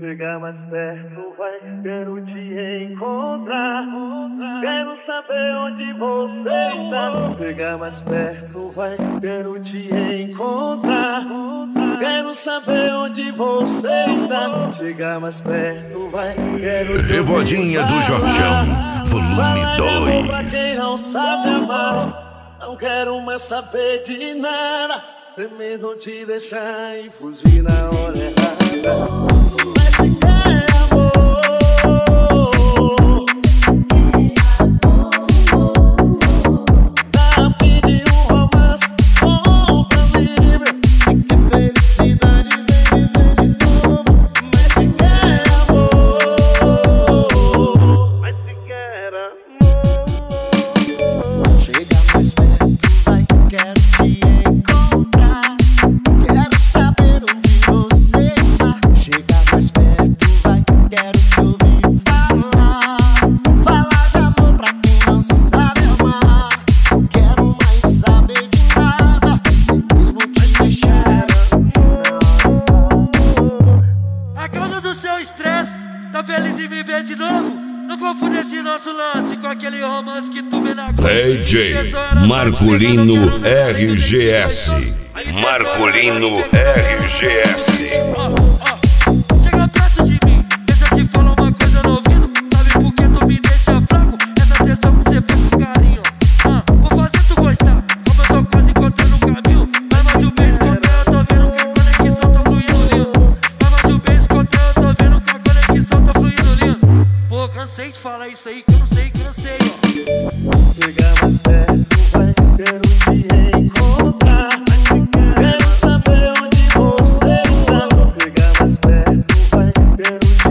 Chega mais perto, vai, quero te encontrar. Quero saber onde você está. Chega mais perto, vai, quero te encontrar. Quero saber onde você está. Chega mais perto, vai, quero te Revodinha do Jorjão, volume 2. Pra quem não sabe amar, não quero mais saber de nada. É mesmo te deixar e fugir na hora errada. Mas se quer amor, tá a fim de um romance, compra livre. Se quer felicidade, vem viver de novo. Mas se quer amor, mas se quer amor. Chega mais perto, vai, quero te encontrar. Quero saber onde você está. Chega mais perto, vai, quero te ouvir falar. Falar de amor pra quem não sabe amar. Não quero mais saber de nada, mesmo te deixar. A causa do seu estresse, tá feliz em viver de novo? Não confunde esse nosso lance com aquele romance que tu vê na Globo. DJ Marcolino RGS. Marcolino RGS. Chega perto de mim, deixa eu te falar uma coisa no ouvido. Sabe por que tu me deixa fraco? Essa atenção que você fez com carinho. Vou fazer tu gostar, como eu tô quase encontrando o caminho. Vai mais de um mês contra eu tô vendo que a conexão tá fluindo lindo. Vai mais de um mês contra eu tô vendo que a conexão tá fluindo lindo. Pô, cansei de falar isso aí que eu não sei, ó. Chega mais perto, vai, quero te encontrar. Quero saber onde você está. Chega mais perto, vai, quero te